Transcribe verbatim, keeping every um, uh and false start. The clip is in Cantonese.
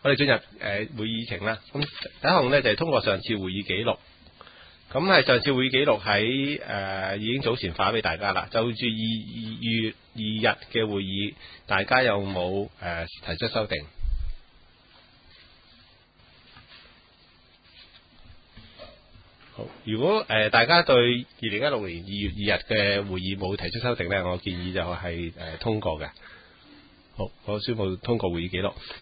我哋進入誒、呃、會議程啦。咁第一項呢，就係、是、通過上次會議記錄。咁係上次會議記錄喺誒已經早前發俾大家啦。就住二月二日嘅會議，大家有冇誒、呃、提出修訂？好，如果誒、呃、大家對二零一六年二月二日嘅會議冇提出修訂呢，我建議就係、是、誒、呃、通過嘅。好，我宣布通過會議記錄。